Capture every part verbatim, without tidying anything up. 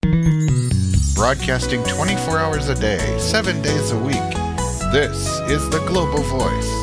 Broadcasting twenty-four hours a day, seven days a week. This is the Global Voice.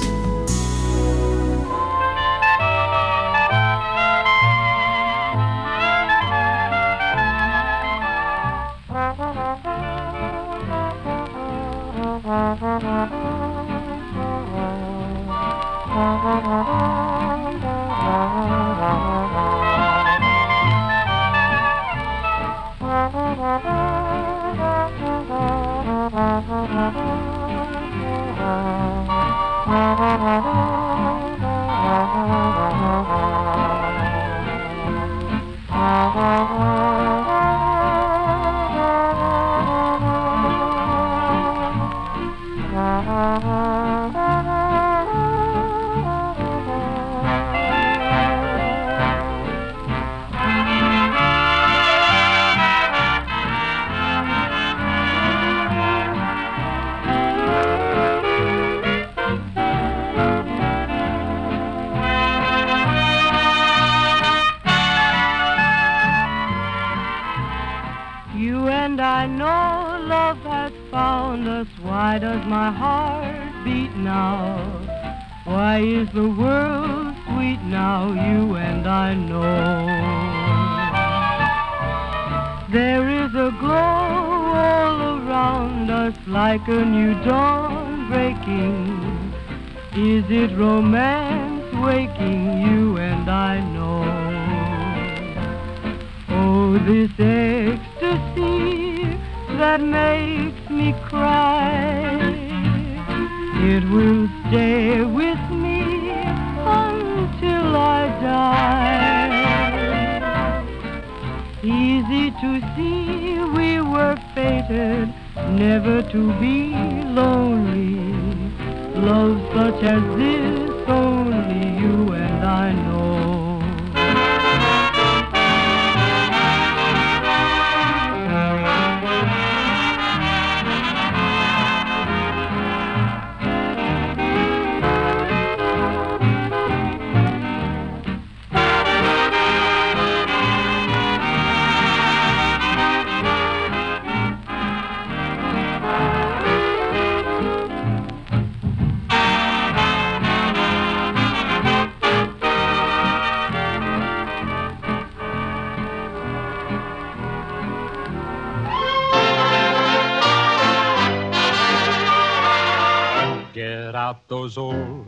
Those old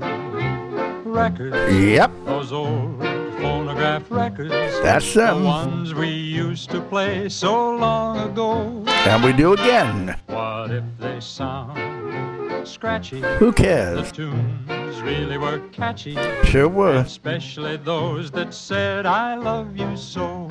records. Yep. Those old phonograph records. That's them. The ones we used to play so long ago. And we do again. What if they sound scratchy? Who cares? The tunes really were catchy. Sure were. Especially those that said, I love you so.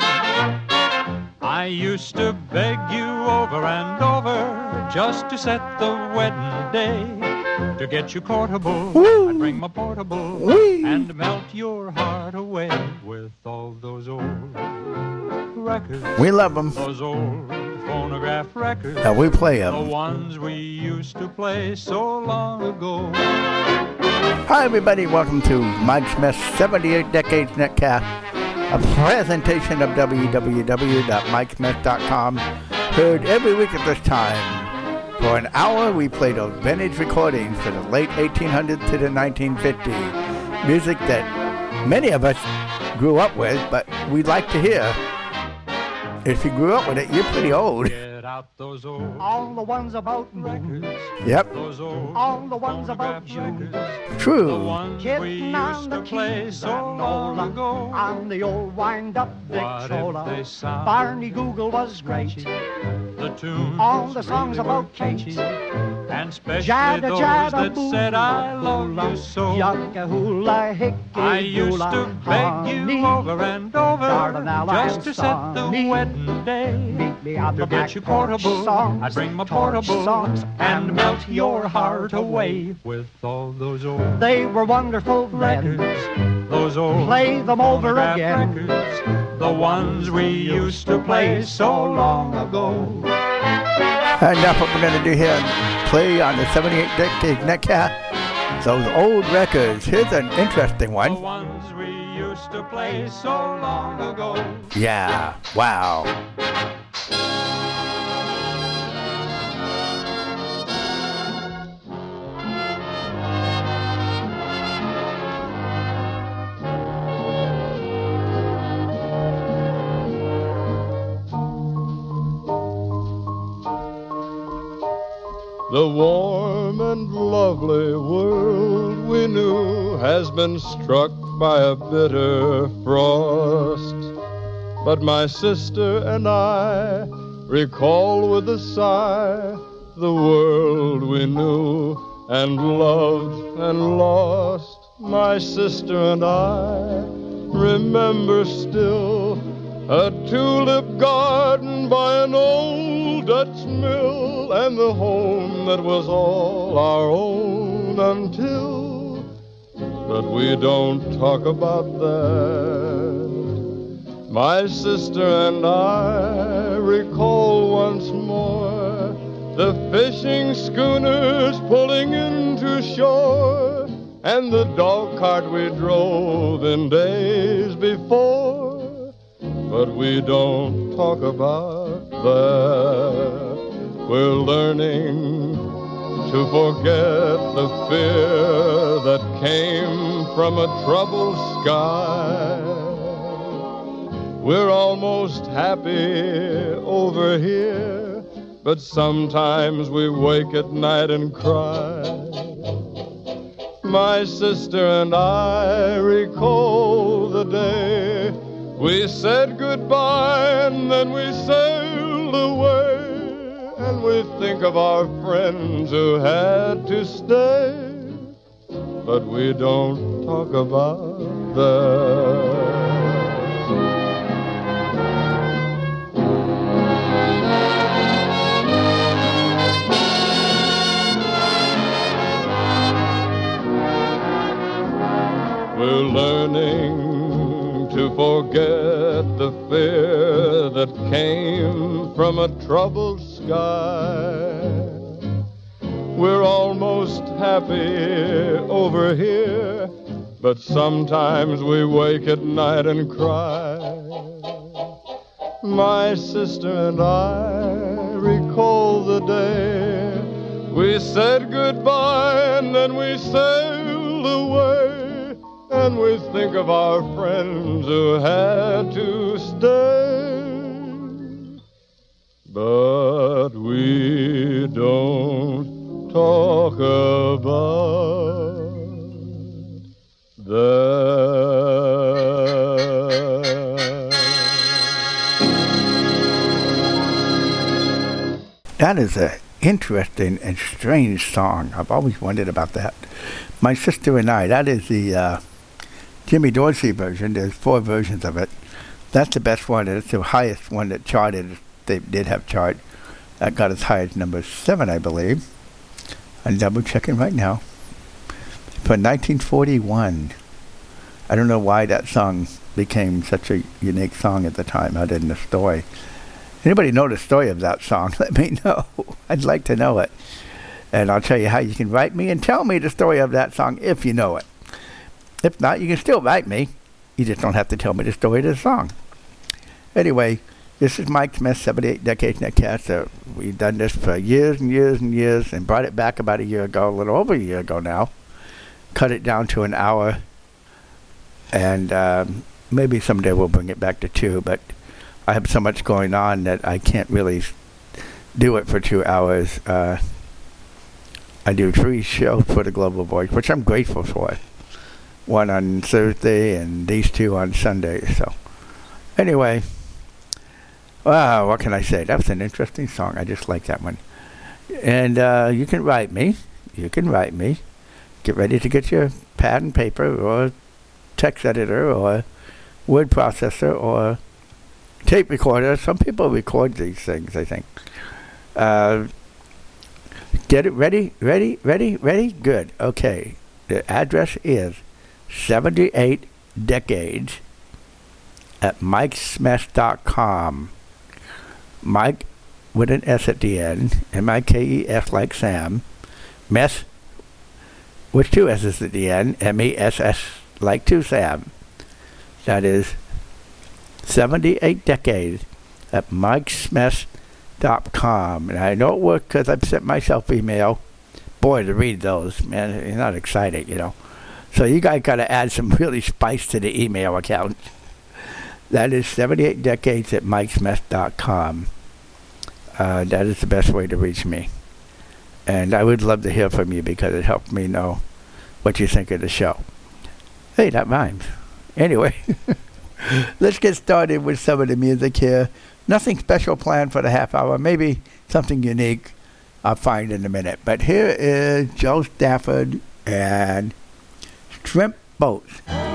I used to beg you over and over just to set the wedding day. To get you courtable, Woo. I'd bring my portable Wee. and melt your heart away with all those old records. We love them. Those old phonograph records. And we play them. The ones we used to play so long ago. Hi, everybody. Welcome to Mike Smith's seventy-eight Decades Netcast, a presentation of w w w dot mike smith dot com, heard every week at this time. For an hour, we played those vintage recordings from the late eighteen hundreds to the nineteen fifties. Music that many of us grew up with, but we'd like to hear. If you grew up with it, you're pretty old. Get out those old all the ones about records. Yep. Those old all the ones about you. True. The ones we used to play so long ago. On the old wind-up Victrola. What if they sound Barney Google was great. The tunes all the songs really about Kate. And especially Jada, those jada, that boo, said I love you so. Yucca hula, hickey, I used to beg you over and over just to set the wedding day. Meet me on to the get back you portable, songs, I'd bring my torch portable songs, and melt your heart away with all those old they were wonderful records. Then. Those old play them over again. Records, the ones we used to play so long ago. And that's what we're going to do here. Play on the seventy-eight Decades Netcast. Those old records. Here's an interesting one. The ones we used to play so long ago. Yeah. Wow. The warm and lovely world we knew has been struck by a bitter frost. But my sister and I recall with a sigh the world we knew and loved and lost. My sister and I remember still a tulip garden by an old Dutch mill, and the home that was all our own until, but we don't talk about that. My sister and I recall once more the fishing schooners pulling into shore, and the dog cart we drove in days before, but we don't talk about that. We're learning to forget the fear that came from a troubled sky. We're almost happy over here, but sometimes we wake at night and cry. My sister and I recall the day we said goodbye and then we sailed away. And we think of our friends who had to stay, but we don't talk about that. We're learning to forget the fear that came from a troubled sky. We're almost happy over here, but sometimes we wake at night and cry. My sister and I recall the day we said goodbye and then we sailed away, and we think of our friends who had to stay, but we don't talk about that. That is an interesting and strange song. I've always wondered about that. My Sister and I, that is the uh, Jimmy Dorsey version. There's four versions of it. That's the best one. It's the highest one that charted. They did have chart. That got as high as number seven, I believe. I'm double checking right now. For nineteen forty-one. I don't know why that song became such a unique song at the time, other than the story. Anybody know the story of that song? Let me know. I'd like to know it. And I'll tell you how you can write me and tell me the story of that song if you know it. If not, you can still write me. You just don't have to tell me the story of the song. Anyway, this is Mike Smith, seventy-eight Decades Netcast. Uh, we've done this for years and years and years and brought it back about a year ago, a little over a year ago now. Cut it down to an hour. And um, maybe someday we'll bring it back to two, but I have so much going on that I can't really do it for two hours. Uh, I do three shows for the Global Voice, which I'm grateful for. One on Thursday and these two on Sunday. So, anyway, wow, what can I say? That was an interesting song. I just like that one. And uh, you can write me. You can write me. Get ready to get your pad and paper or text editor or word processor or tape recorder. Some people record these things, I think. Uh, get it ready, ready, ready, ready? Good. Okay. The address is seventy-eight decades at mike smith dot com. Mike with an S at the end. M I K E S like Sam. Mess with two S's at the end. M E S S like two Sam. That is seventy-eight decades at mike smith dot com. And I know it worked because I've sent myself email. Boy, to read those, man, it's not exciting, you know. So you guys got to add some really spice to the email account. That is seventy-eight decades at mike smith dot com. Uh, that is the best way to reach me. And I would love to hear from you because it helped me know what you think of the show. Hey, that rhymes. Anyway, let's get started with some of the music here. Nothing special planned for the half hour. Maybe something unique I'll find in a minute. But here is Joe Stafford and Shrimp Boats.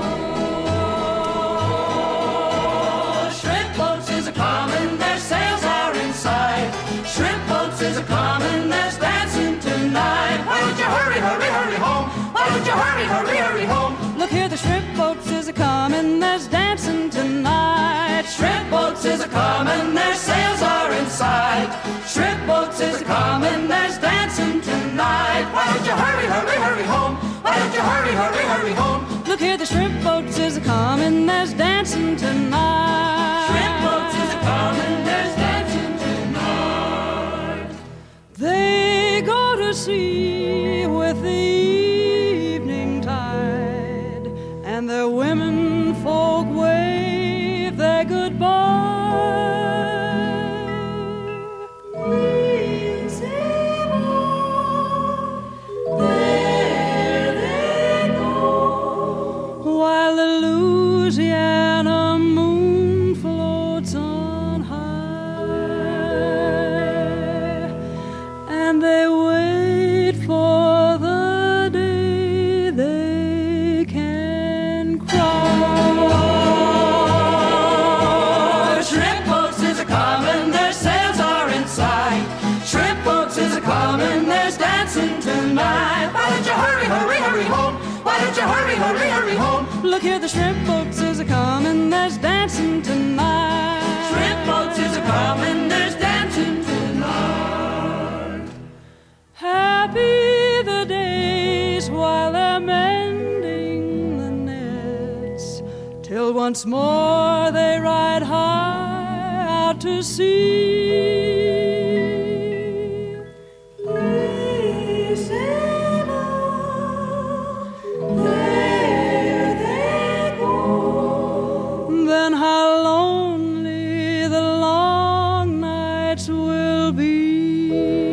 Oh, shrimp boats is a common, their sails are inside. Shrimp boats is a common, there's dancing tonight. Why don't you hurry, hurry, hurry home? Why don't you hurry, hurry, hurry home? Look here, the shrimp boats is a common, there's dancing tonight. Shrimp boats is a common, their sails are inside. Shrimp boats is a common, there's dancing tonight. Why don't you hurry, hurry, hurry home? Why don't you hurry, hurry, hurry home? Look here, the shrimp boats is a common, there's dancing tonight. Shrimp boats is a common, there's dancing tonight. They go to sea with the evening tide, and their women folk wave their goodbye. We'll sail on, there they go, while the Louisiana moon floats on high, and they wait for the day they can cry. Shrimp boats is a common, their sails are inside. Shrimp boats is a common, there's dancing tonight. Why don't you hurry, hurry, hurry home? Why don't you hurry, hurry, hurry home? Look here, the shrimp boats is a common, there's dancing tonight. Shrimp boats is a common, there's dancing tonight. Happy the days while they're mending the nets, till once more they ride high out to sea. We sail on, there they go. Then how lonely the long nights will be,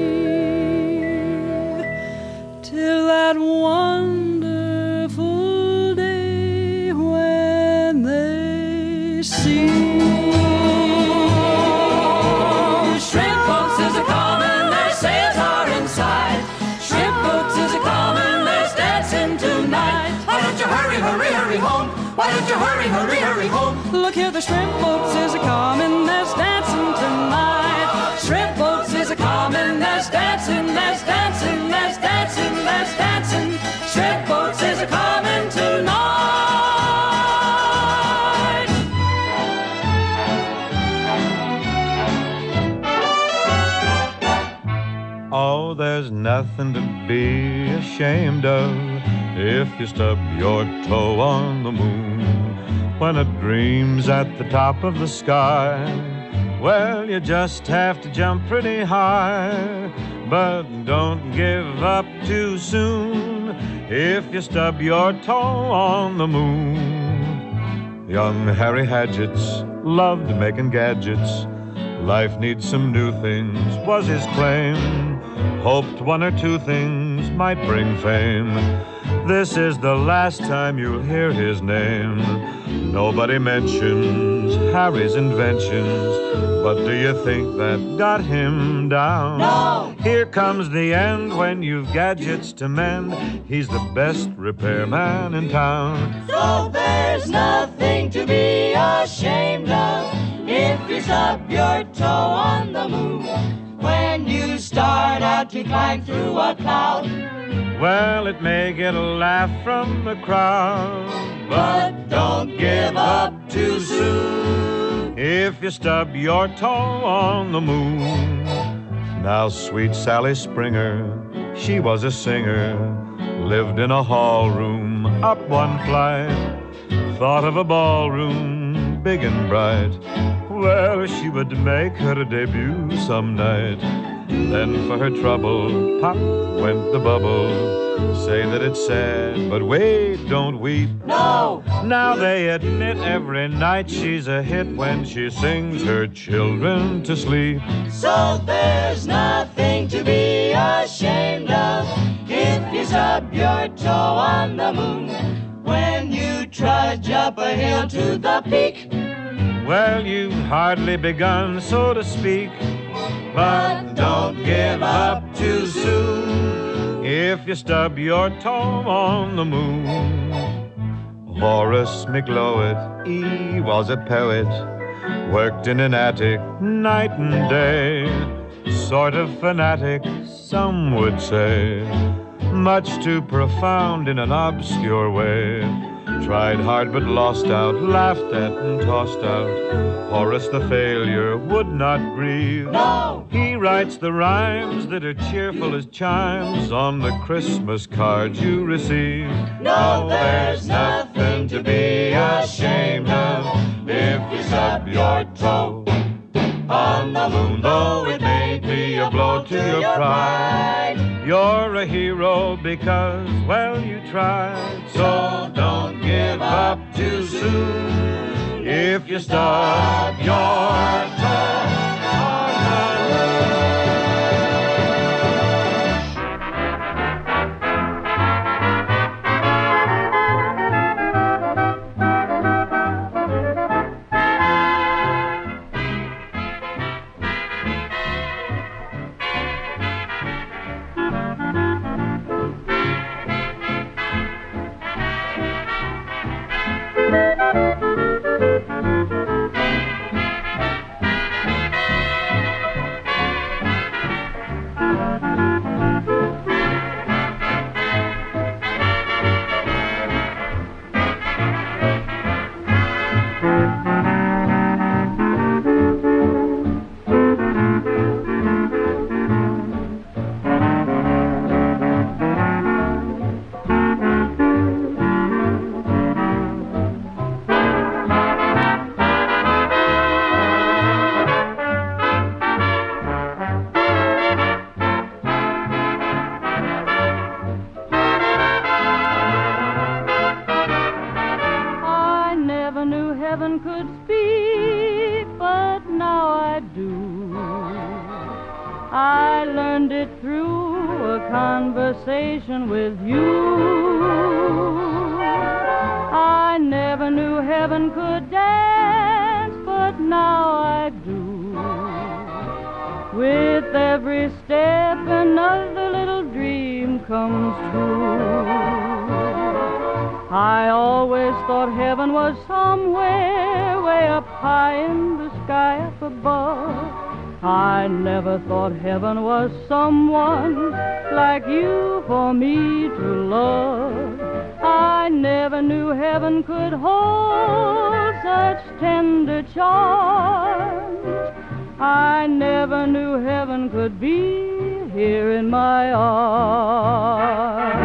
till that wonderful day when they see. Shrimp boats is a common, their sails are inside. Shrimp boats is a common, there's dancing tonight. Why don't you hurry, hurry, hurry home? Why don't you hurry, hurry, hurry home? Look here, the shrimp boats is a common, there's dancing tonight. Shrimp boats is a common, there's dancing, there's dancing, there's dancing, there's dancing. Shrimp boats is a common tonight. Oh, there's nothing to be ashamed of if you stub your toe on the moon when it dreams at the top of the sky. Well, you just have to jump pretty high, but don't give up too soon if you stub your toe on the moon. Young Harry Hadgetts loved making gadgets. Life needs some new things, was his claim. Hoped one or two things might bring fame. This is the last time you'll hear his name. Nobody mentions Harry's inventions, but do you think that got him down? No! Here comes the end when you've gadgets to mend. He's the best repairman in town. So there's nothing to be ashamed of if you stub your toe on the moon when you start out to climb through a cloud. Well, it may get a laugh from the crowd, But don't give up too soon. if you stub your toe on the moon. Now, sweet Sally Springer, she was a singer, lived in a hall room up one flight, thought of a ballroom big and bright, Well, she would make her debut some night. Then for her trouble, pop went the bubble. Say that it's sad, but wait, don't weep. No! Now they admit every night she's a hit when she sings her children to sleep. So there's nothing to be ashamed of if you stub your toe on the moon when you trudge up a hill to the peak. Well, you've hardly begun, so to speak, but don't give up too soon if you stub your toe on the moon. Horace McLeod, he was a poet, worked in an attic night and day. Sort of fanatic, some would say, much too profound in an obscure way. Tried hard but lost out, laughed at and tossed out. Horace the failure would not grieve. No! He writes the rhymes that are cheerful as chimes on the Christmas cards you receive. No, there's nothing to be ashamed of if you stub your toe on the moon, though it may be a blow to your pride. You're a hero because, well, you tried. So don't give up too soon if you stub your toe on the moon. Conversation with you. I never knew heaven could dance, but now I do. With every step another little dream comes true. I always thought heaven was somewhere way up high in the sky up above. I never thought heaven was someone like you for me to love. I never knew heaven could hold such tender charms. I never knew heaven could be here in my arms.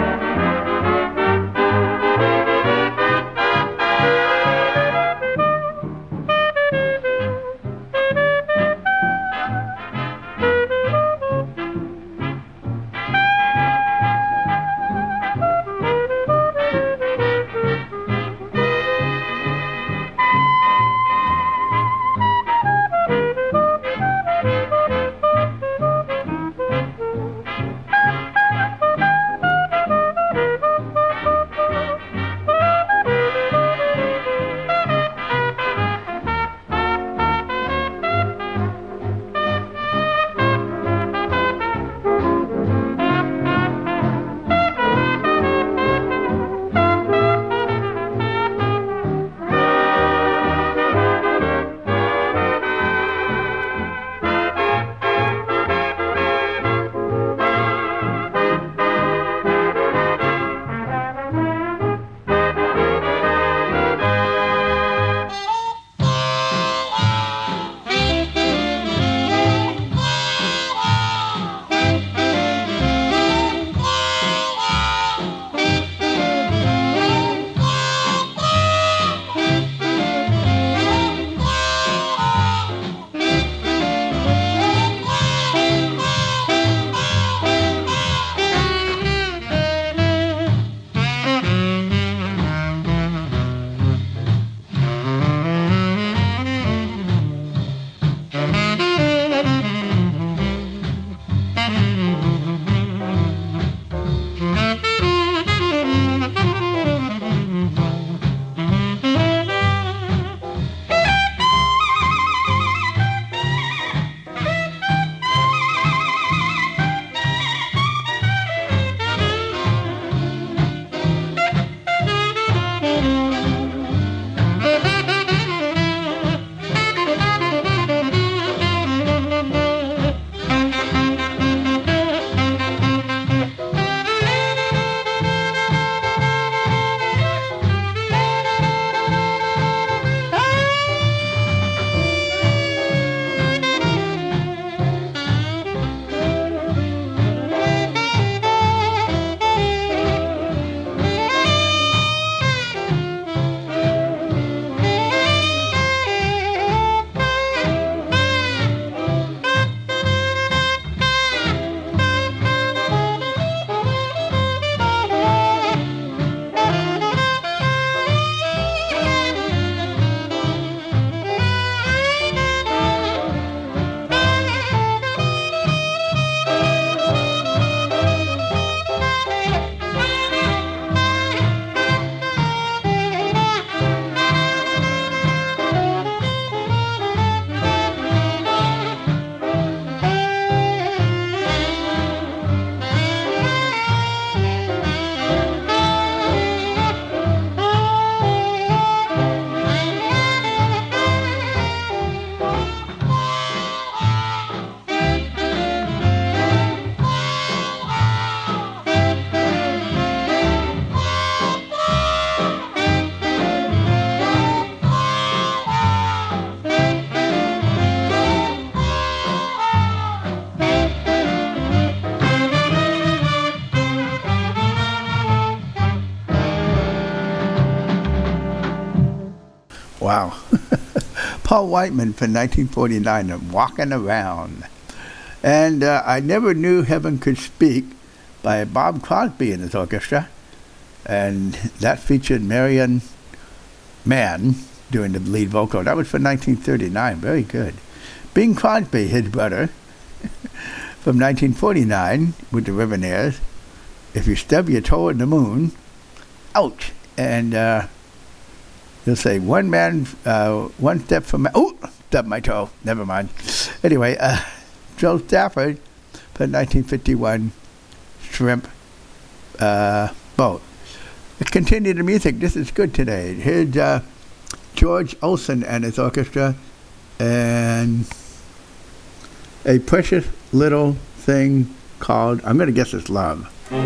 Paul Whiteman from nineteen forty-nine and Walking Around. And uh, I Never Knew Heaven Could Speak by Bob Crosby and his orchestra. And that featured Marion Mann doing the lead vocal. That was from nineteen thirty-nine. Very good. Bing Crosby, his brother, from nineteen forty-nine with the Rivenaires. If you stub your toe in the moon, ouch. And uh, he'll say, one man, uh, one step from my, oh, stubbed my toe. Never mind. Anyway, uh, Joe Stafford from nineteen fifty-one, Shrimp uh, Boat. Let's continue the music. This is good today. Here's uh, George Olson and his orchestra and a precious little thing called, I'm going to guess it's Love.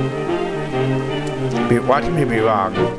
Be, watch me be wrong.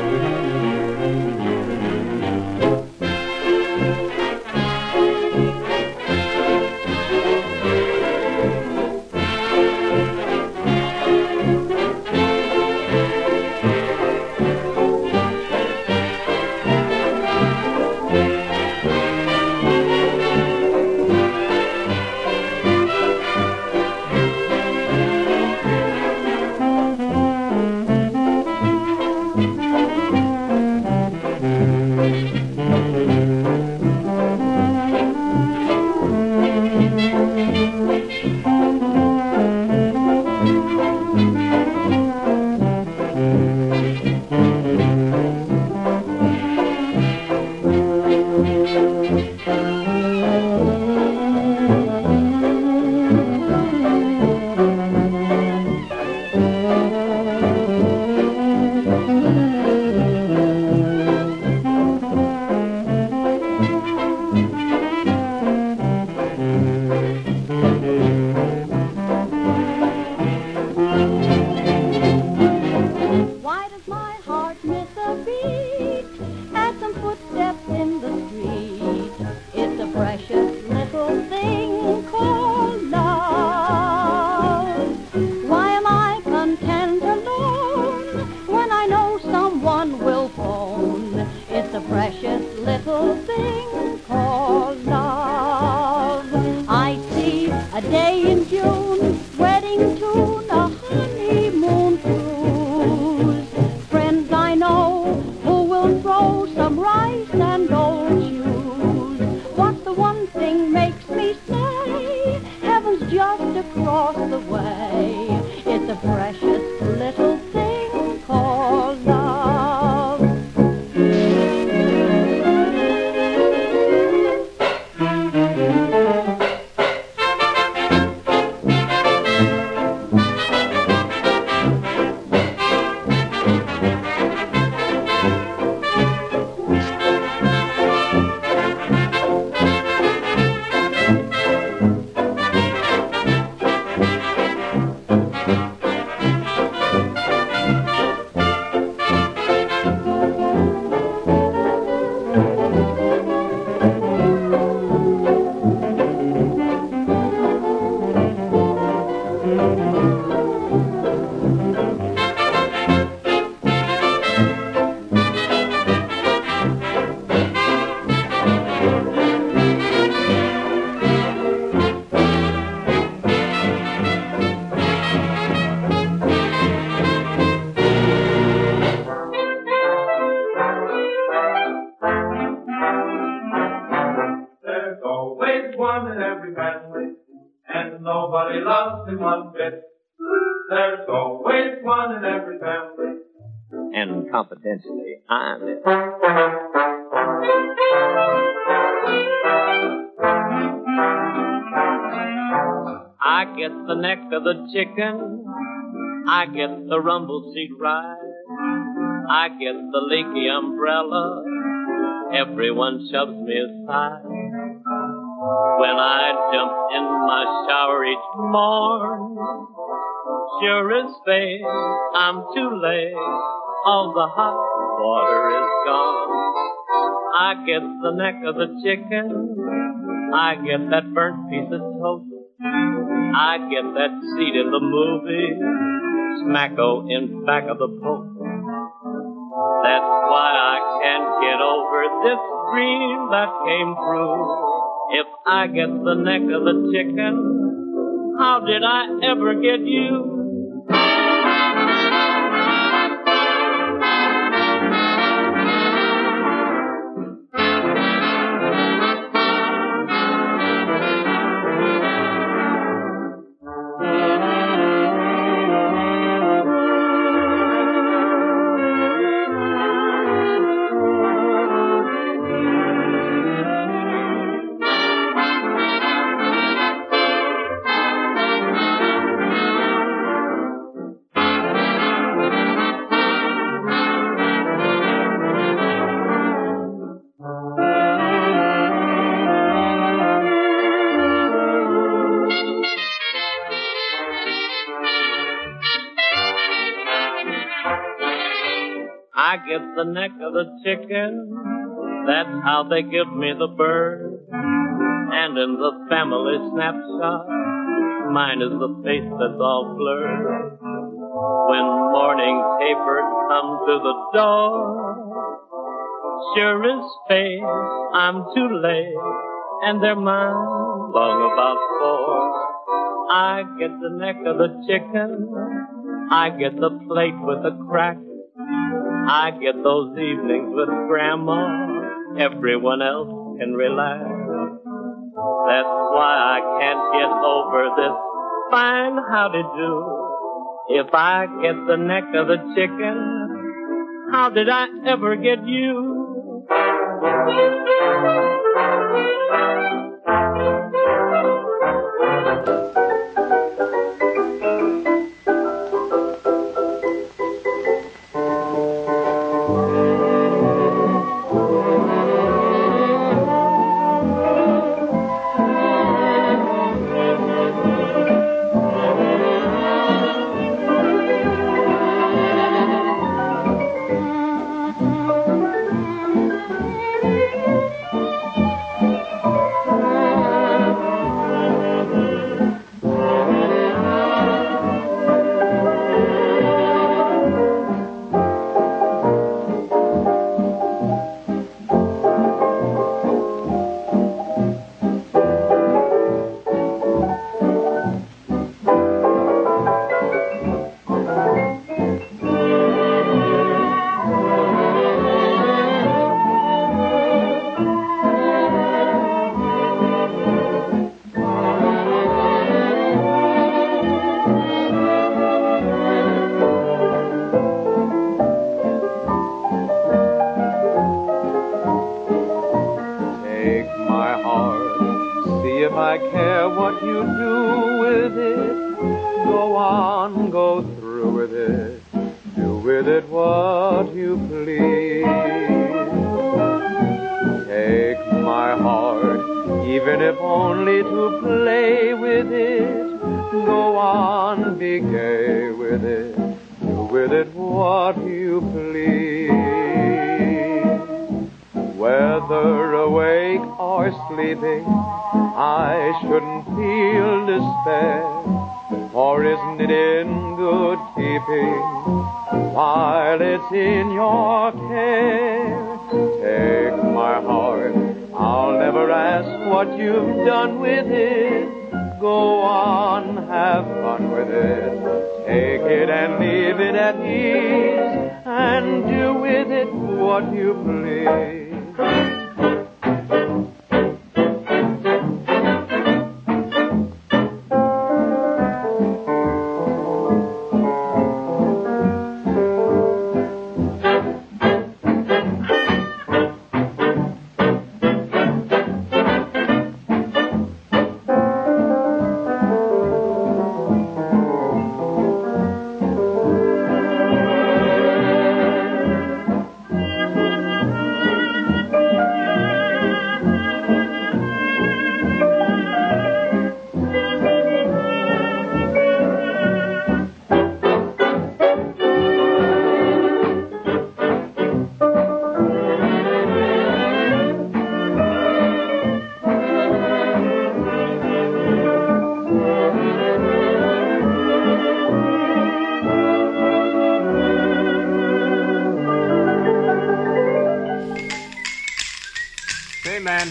Confidentially, I'm it. I get the neck of the chicken, I get the rumble seat ride, I get the leaky umbrella, everyone shoves me aside. When I jump in my shower each morn, sure as fate, I'm too late. All the hot water is gone. I get the neck of the chicken, I get that burnt piece of toast, I get that seat in the movie, smacko in back of the post. That's why I can't get over this dream that came true. If I get the neck of the chicken, how did I ever get you? I get the neck of the chicken, that's how they give me the bird. And in the family snapshot, mine is the face that's all blurred. When morning paper comes to the door, sure as fate, I'm too late, and they're mine long about four. I get the neck of the chicken, I get the plate with the crack, I get those evenings with Grandma, everyone else can relax. That's why I can't get over this fine howdy-do. If I get the neck of the chicken, how did I ever get you?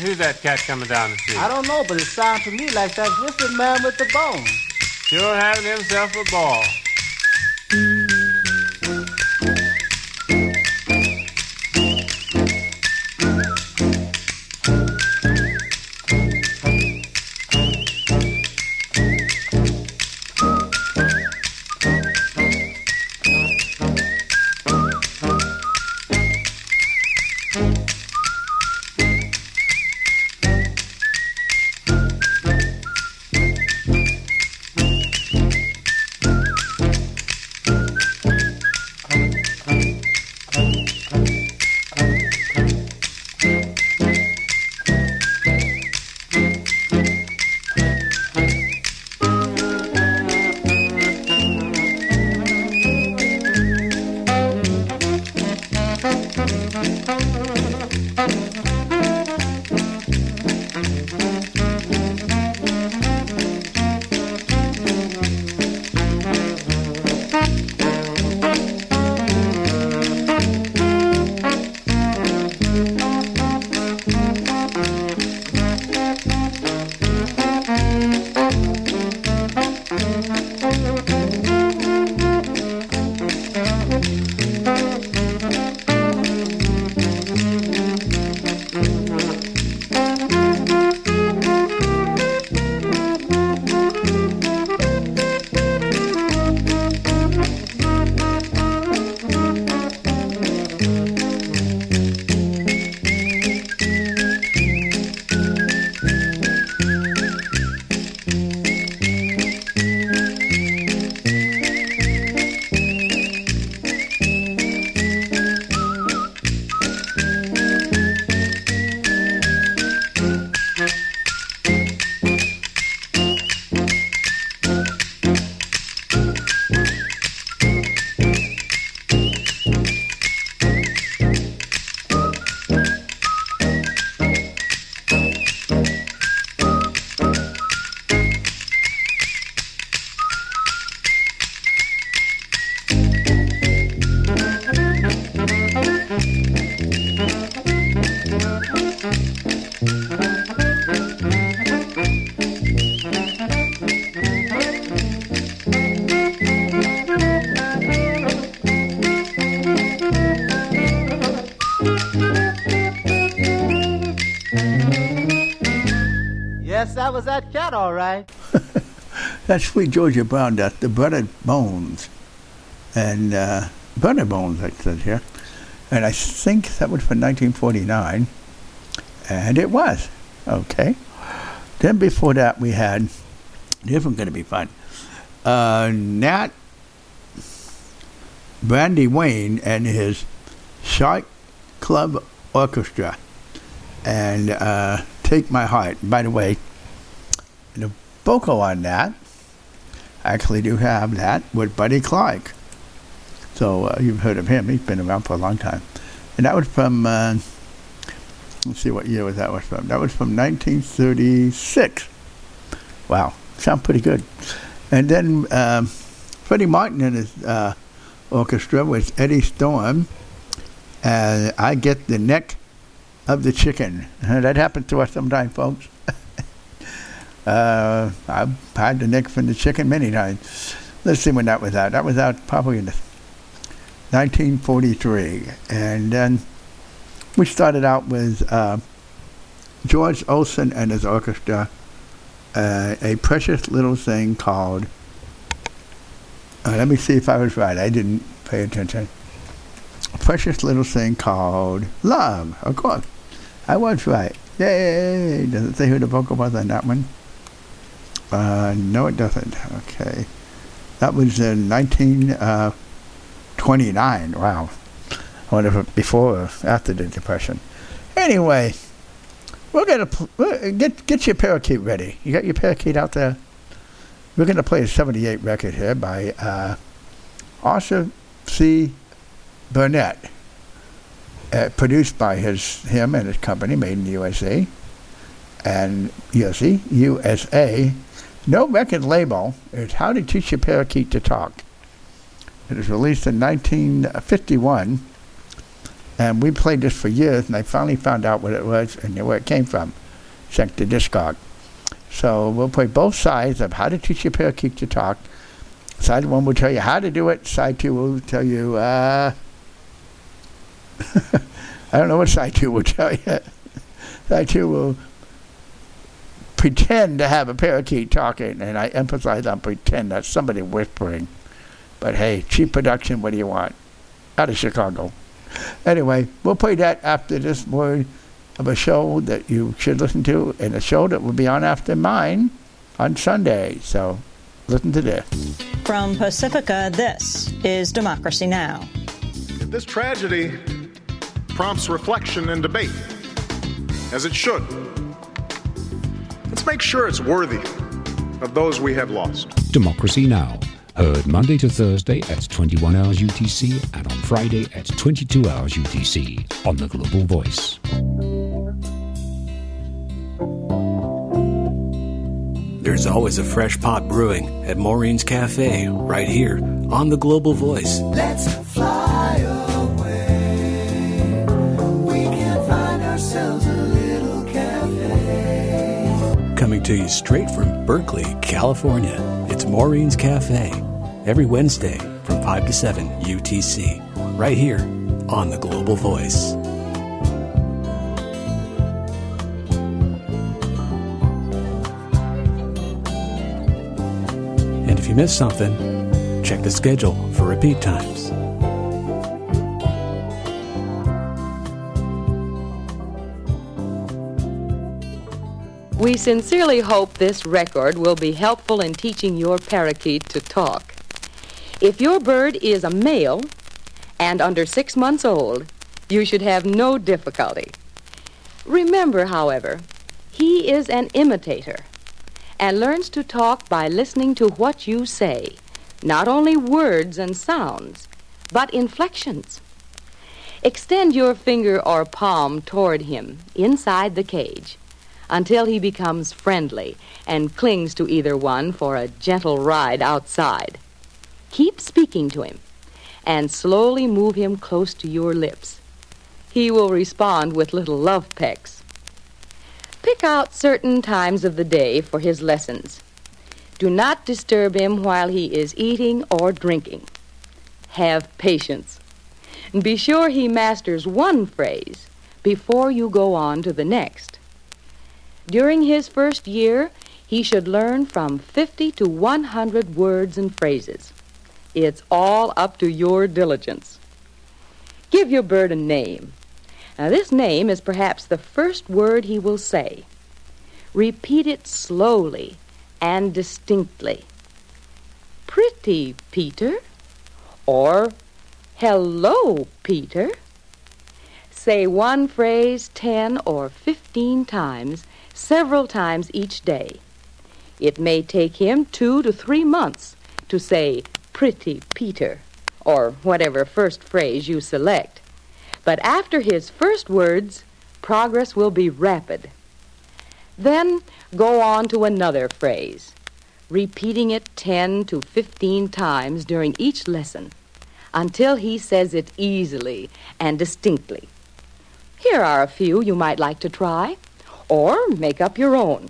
who's that cat coming down the street? I don't know, but it sounds to me like that Whistling Man with the bone. Sure having himself a ball. That was that cat, all right. That's Sweet Georgia Brown, that's the Buttered Bones. And uh, Buttered Bones, it says here. And I think that was from nineteen forty-nine. And it was. Okay. Then before that we had, this one's going to be fun, uh, Nat Brandy Wayne and his Shark Club Orchestra. And uh, Take My Heart. By the way, the vocal on that, I actually do have that with Buddy Clark. So uh, you've heard of him. He's been around for a long time. And that was from, uh, let's see what year was that was from. That was from nineteen thirty-six. Wow, sound pretty good. And then um, Freddie Martin and his uh, orchestra was Eddie Storm. And I Get the Neck of the Chicken. Uh, that happens to us sometimes, folks. uh, I've had the neck from the chicken many times. Let's see when that was out. That was out probably in the nineteen forty-three. And then we started out with uh, George Olson and his orchestra, uh, A Precious Little Thing called, uh, let me see if I was right. I didn't pay attention. A Precious Little Thing called Love. Of course. I was right. Yay! Does it say who the vocal was on that one? Uh, no, it doesn't. Okay. That was in nineteen twenty-nine. Wow. I wonder if it before or after the Depression. Anyway, we're going to get get your parakeet ready. You got your parakeet out there? We're going to play a seventy-eight record here by uh, Arthur C. Burnett. Uh, produced by his him and his company, made in the U S A. And U S A, U S A. No record label. It's How to Teach Your Parakeet to Talk. It was released in nineteen fifty-one. And we played this for years, and I finally found out what it was and where it came from. Sent to Discog. So we'll play both sides of how to teach your parakeet to talk. Side one will tell you how to do it. Side two will tell you, uh... I don't know what side two will tell you. Side two will pretend to have a parakeet talking, and I emphasize on pretend. That's somebody whispering. But hey, cheap production, what do you want? Out of Chicago. Anyway, we'll play that after this word of a show that you should listen to, and a show that will be on after mine on Sunday. So listen to this. From Pacifica, this is Democracy Now! If this tragedy prompts reflection and debate, as it should, let's make sure it's worthy of those we have lost. Democracy Now! Heard Monday to Thursday at twenty-one hours U T C and on Friday at twenty-two hours U T C on the Global Voice. There's always a fresh pot brewing at Maureen's Cafe, right here on the Global Voice. Let's fly away. We can find ourselves a little cafe. Coming to you straight from Berkeley, California. It's Maureen's Cafe, every Wednesday from five to seven U T C, right here on the Global Voice. And if you missed something, check the schedule for repeat times. We sincerely hope this record will be helpful in teaching your parakeet to talk. If your bird is a male and under six months old, you should have no difficulty. Remember, however, he is an imitator and learns to talk by listening to what you say, not only words and sounds, but inflections. Extend your finger or palm toward him inside the cage until he becomes friendly and clings to either one for a gentle ride outside. Keep speaking to him and slowly move him close to your lips. He will respond with little love pecks. Pick out certain times of the day for his lessons. Do not disturb him while he is eating or drinking. Have patience. And be sure he masters one phrase before you go on to the next. During his first year, he should learn from fifty to one hundred words and phrases. It's all up to your diligence. Give your bird a name. Now, this name is perhaps the first word he will say. Repeat it slowly and distinctly. Pretty Peter, or hello, Peter. Say one phrase ten or fifteen times, several times each day. It may take him two to three months to say Pretty Peter, or whatever first phrase you select. But after his first words, progress will be rapid. Then go on to another phrase, repeating it ten to fifteen times during each lesson until he says it easily and distinctly. Here are a few you might like to try, or make up your own.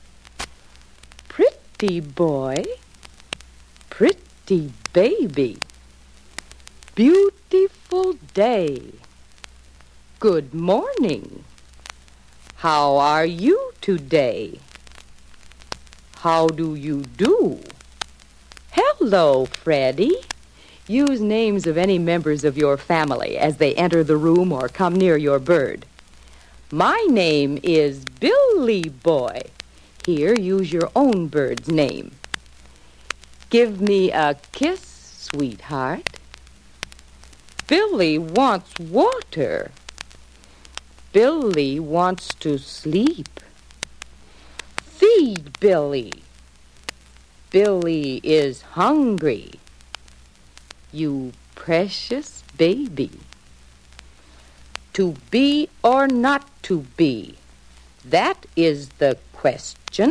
Pretty boy, pretty baby, beautiful day, good morning, how are you today? How do you do? Hello, Freddie. Use names of any members of your family as they enter the room or come near your bird. My name is Billy Boy. Here, use your own bird's name. Give me a kiss, sweetheart. Billy wants water. Billy wants to sleep. Feed Billy. Billy is hungry. You precious baby. To be or not to be? That is the question.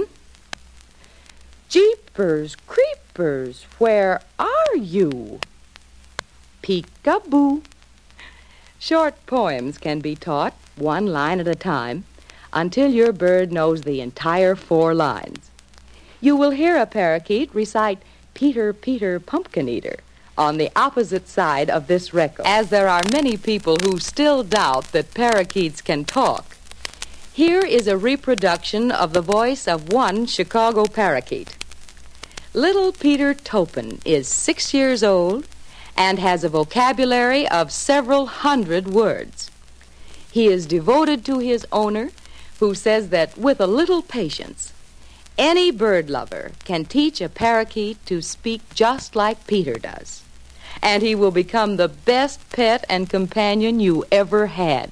Jeepers creepers, where are you? Peek-a-boo. Short poems can be taught one line at a time until your bird knows the entire four lines. You will hear a parakeet recite Peter, Peter, Pumpkin Eater on the opposite side of this record, as there are many people who still doubt that parakeets can talk. Here is a reproduction of the voice of one Chicago parakeet. Little Peter Topin is six years old and has a vocabulary of several hundred words. He is devoted to his owner, who says that with a little patience, any bird lover can teach a parakeet to speak just like Peter does, and he will become the best pet and companion you ever had.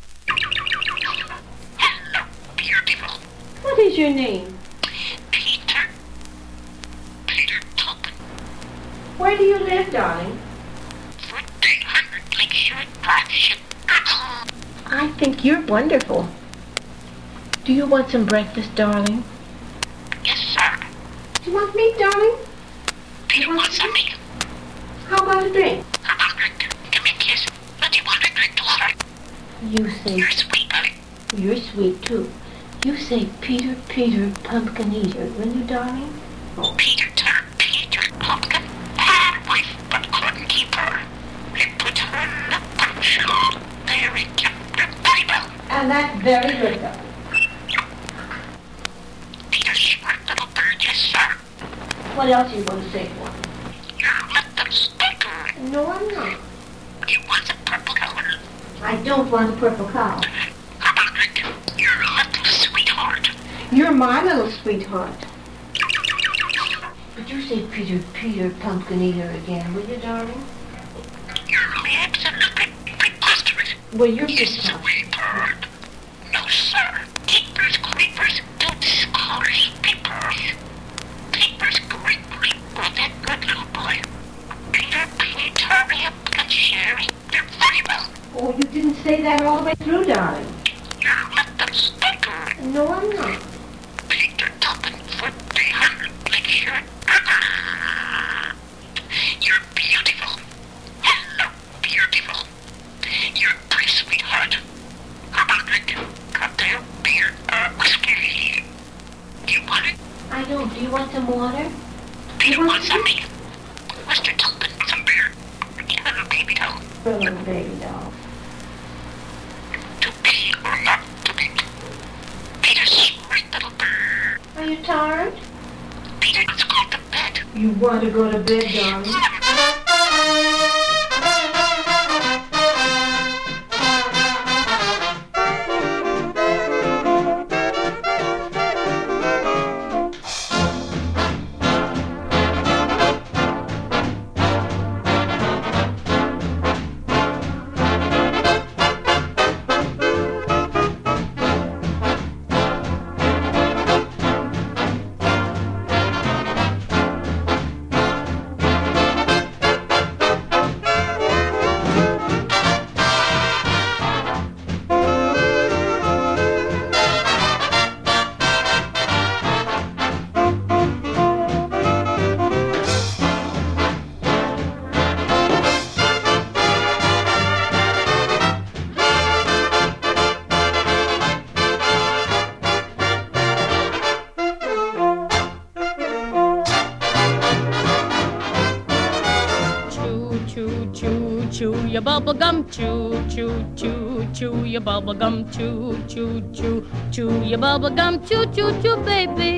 Hello, beautiful. What is your name? Peter. Peter Topin. Where do you live, darling? fourteen hundred Lakeshore Drive, Chicago. I think you're wonderful. Do you want some breakfast, darling? Yes, sir. Do you want meat, darling? Peter wants some meat. How about a drink? How about a drink? Give me a kiss. What do you want to drink, daughter? You say... You're sweet, honey. You're sweet, too. You say Peter, Peter, Pumpkin Eater, will you, darling? Oh, Peter turned Peter Pumpkin. Had a wife, but couldn't keep her. He put her in the punch. There he kept her Bible. And that's very good, darling. Peter's smart little bird, yes, sir. What else do you want to say for me? You're a little stinker. No, I'm not. You want a purple color? I don't want a purple cow. How about it? You're a little sweetheart. You're my little sweetheart. But you say Peter, Peter, Pumpkin Eater again, will you, darling? You're really absolutely preposterous. Well, you're You sweetheart. No, sir. Keepers, creepers, toots, collars, peepers. Peepers, creep, creep. Oh, that good little boy. Peter, Peter, hurry up and Sherry. They're very well. Oh, you didn't say that all the way through, darling. You're a little stinker. No, I'm not. Peter Topin for three hundred Lakeshore. You're beautiful. Hello, beautiful. You're a pretty sweetheart. How about it? Cocktail, beer, or whiskey? Do you want it? I don't. Do you want some water? Peter wants some meat. Mister Topin, some beer. Give him a baby doll. For a little baby doll. To be or not to be. Peter's sweet little bird. Are you tired? Peter, let's go to bed. You want to go to bed, darling? chew your bubble gum, chew, chew, chew, chew your bubble gum, chew, chew, chew, chew your bubble gum, chew, chew, chew, baby.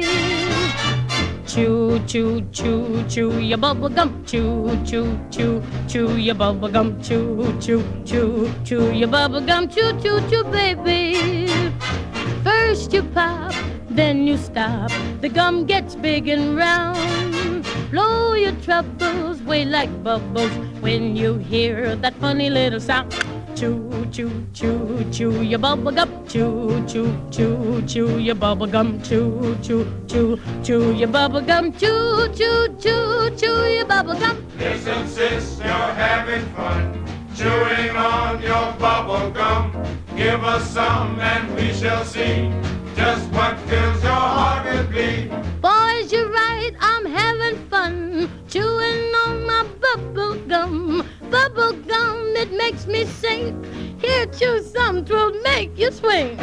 Chew, chew, chew, chew your bubble gum, chew, chew, chew, chew your bubble gum, chew, chew, chew, chew your bubble gum, chew, chew, chew, baby. First you pop, then you stop. The gum gets big and round. Blow your troubles away like bubbles when you hear that funny little sound. Chew, chew, chew, chew your bubble gum. Chew, chew, chew, chew your bubble gum. Chew, chew, chew, chew your bubble gum. Chew, chew, chew, chew your bubble gum. Listen, sis, you're having fun chewing on your bubble gum. Give us some and we shall see just what fills your heart with glee. Boys, you're right, I'm having fun chewing on my bubble gum. Bubble gum, it makes makes me sing. Here, choose some, 'twill make you swing.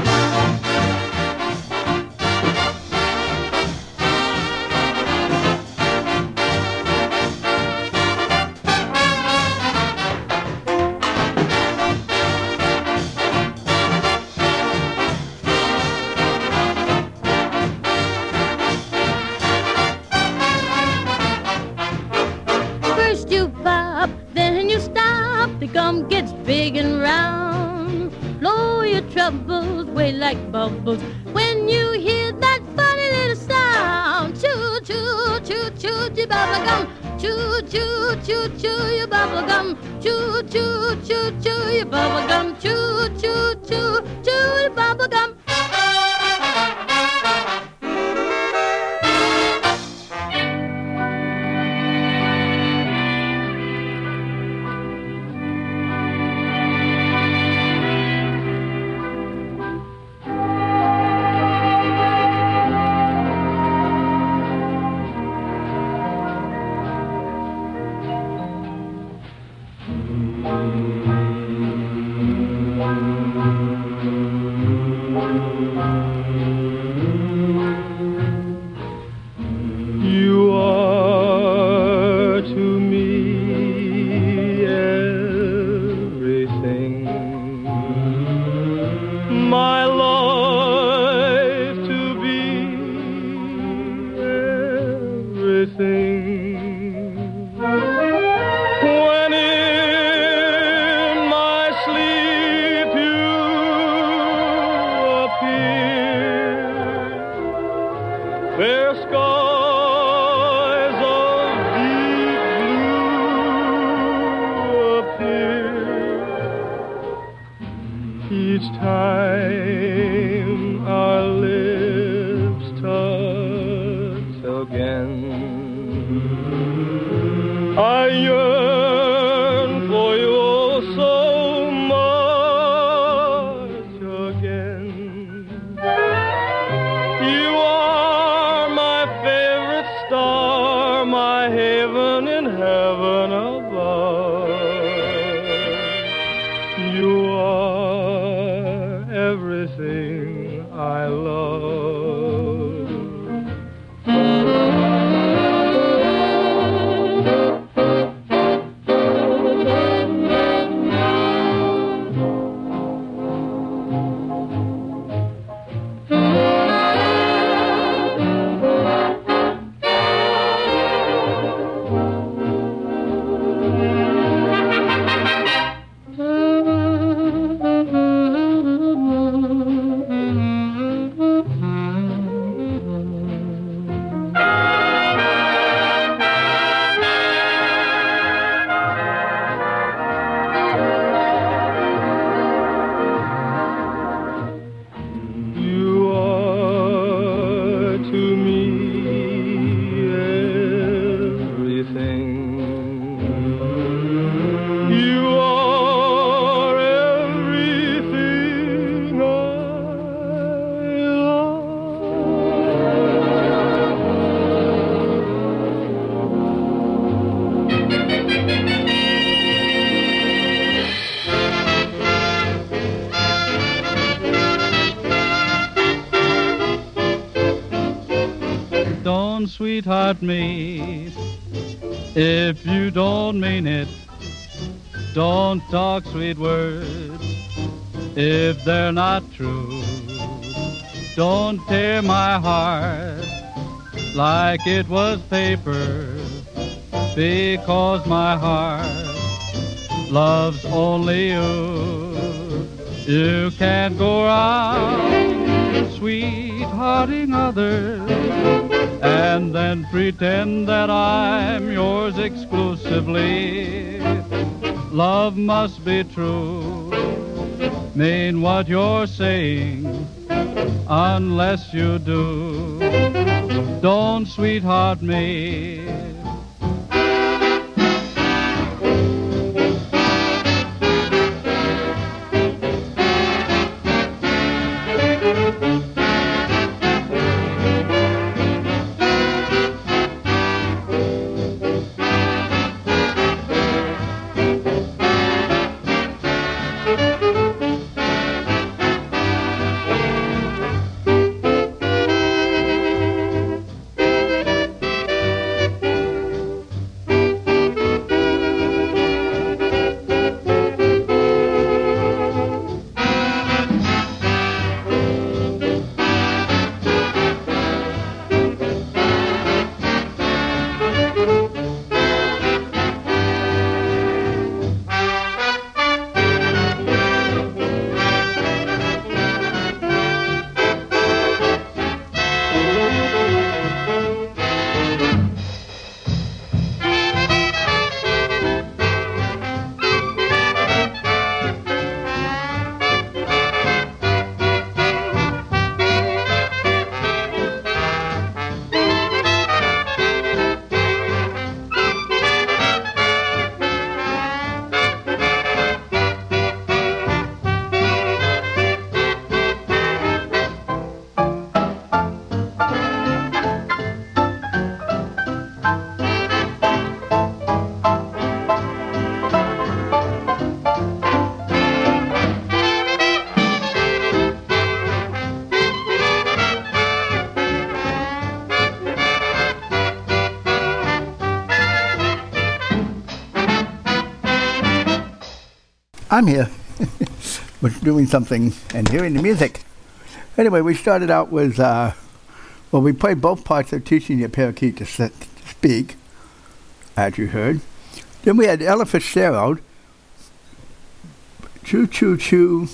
First you pop, then you stop. The gum gets big and round. Blow your troubles away like bubbles when you hear that funny little sound. Choo, choo, choo, choo, your bubble gum. Choo, choo, choo, choo, your bubble gum. Choo, choo, choo, choo, your bubble gum. Choo, choo, choo, choo, your bubble gum. You are to me everything, my life to be everything. When in my sleep you appear, fair skies of deep blue appear. Each time our lips touch again, I yearn for you oh so much again. You are my favorite star, my haven in heaven above. You are everything I love. You are to me everything. You are everything I Don't sweetheart me if you don't mean it. Don't talk sweet words if they're not true. Don't tear my heart like it was paper, because my heart loves only you. You can't go around sweethearting others and then pretend that I'm yours exclusively. Love must be true, mean what you're saying, unless you do. Don't sweetheart me. I'm here. Was doing something and hearing the music. Anyway, we started out with, uh, well, we played both parts of Teaching Your Parakeet to, sit, to Speak, as you heard. Then we had Ella Fitzgerald, Choo Choo Choo,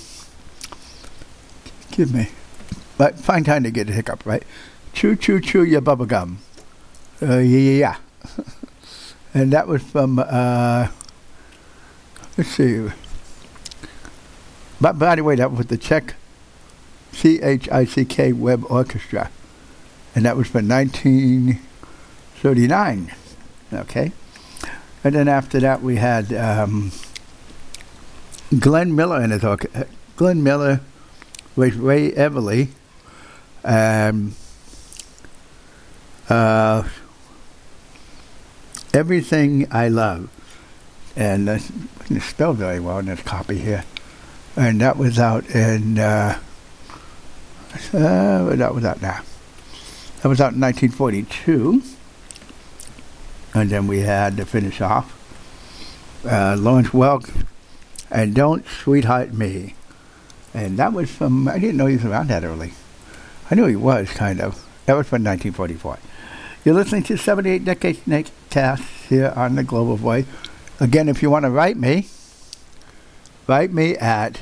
give me, but find time to get a hiccup, right? Choo Choo Choo Your Bubble Gum. Uh, yeah, yeah. And that was from, uh, let's see. But by the way, that was the Czech C H I C K Web Orchestra. And that was from nineteen thirty-nine. Okay. And then after that, we had um, Glenn Miller in his orchestra. Glenn Miller with Ray Everly. Um, uh, Everything I Love. And uh, it's spelled very well in this copy here. And that was out in, uh, uh, that was out now. That was out in nineteen forty-two. And then we had to finish off, uh, Lawrence Welk and Don't Sweetheart Me. And that was from, I didn't know he was around that early. I knew he was, kind of. That was from nineteen forty-four. You're listening to seventy-eight Decades Cast here on the Global Voice. Again, if you want to write me, write me at,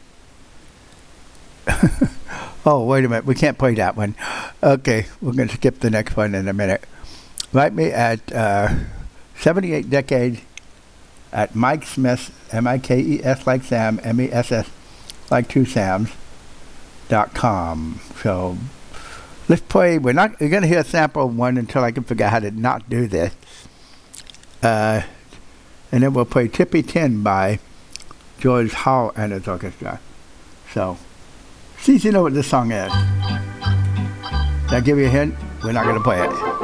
oh, wait a minute, we can't play that one. Okay, we're going to skip the next one in a minute. Write me at uh, seventy-eight Decades at Mike Smith, M I K E S like Sam, M E S S like two Sams, dot com. So, let's play, we're not, we're going to hear a sample of one until I can figure out how to not do this. Uh, and then we'll play Tippy Tin by George Hall and his orchestra. So, see if you know what this song is. Did I give you a hint? We're not going to play it.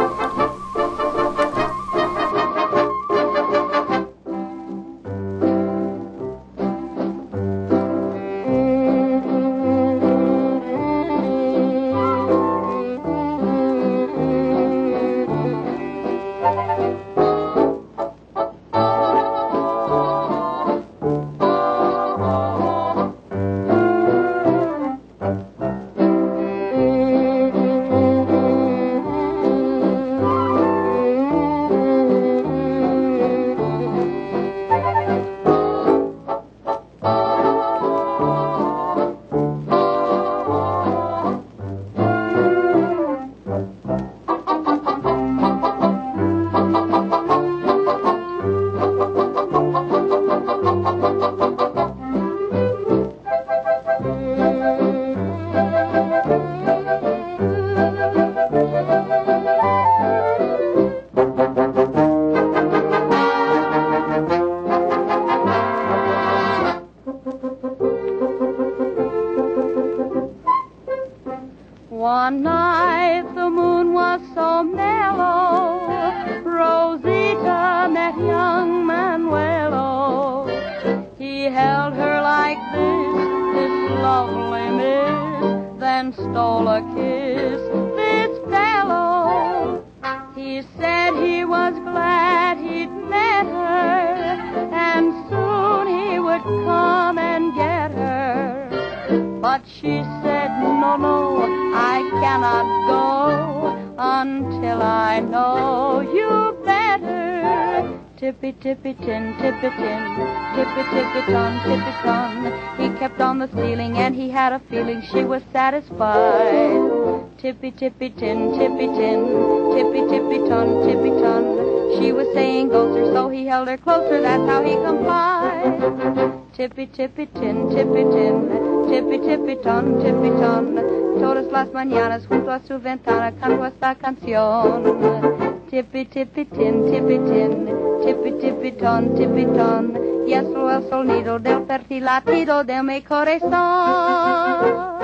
One night the moon was so mellow, Rosita met young Manuelo. He held her like this, this lovely miss, then stole a kiss, this fellow. He said he was glad he'd met her, and soon he would come and get her. But she said, no, no, I cannot go until I know you better. Tippy, tippy, tin, tippy, tin, tippy, tippy, ton, tippy, ton. He kept on the ceiling and he had a feeling she was satisfied. Tippy, tippy, tin, tippy, tin, tippy, tippy, ton, tippy, ton. She was saying closer, so he held her closer, that's how he complied. Tippy, tippy, tin, tippy, tin, tippy, tippy, ton, tippy, ton. Todas las mañanas junto a su ventana canto esta canción. Tippy, tippy, tin, tippy, tin, tippy, tippy, ton, tippy, ton. Y es el sonido del fertilatido de mi corazón.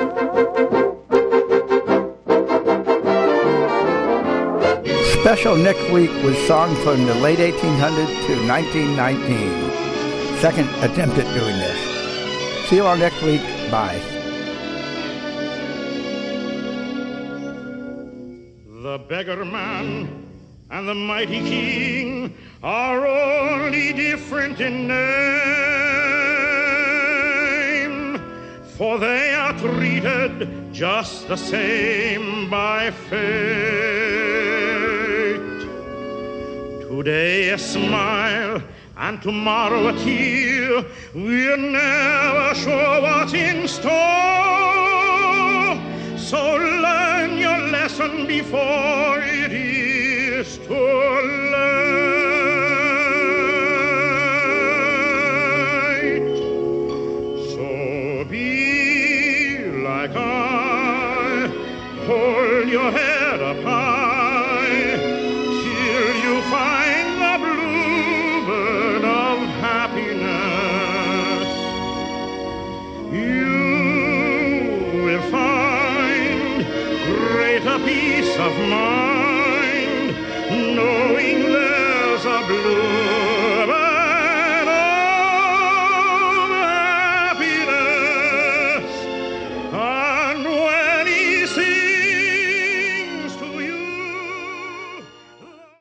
Special next week with songs from the late eighteen hundreds to nineteen nineteen. Second attempt at doing this. See you all next week. Bye. The beggar man and the mighty king are only different in name. for they are treated just the same by fate. Today a smile and tomorrow a tear, we're never sure what's in store. So learn your lesson before it is too late.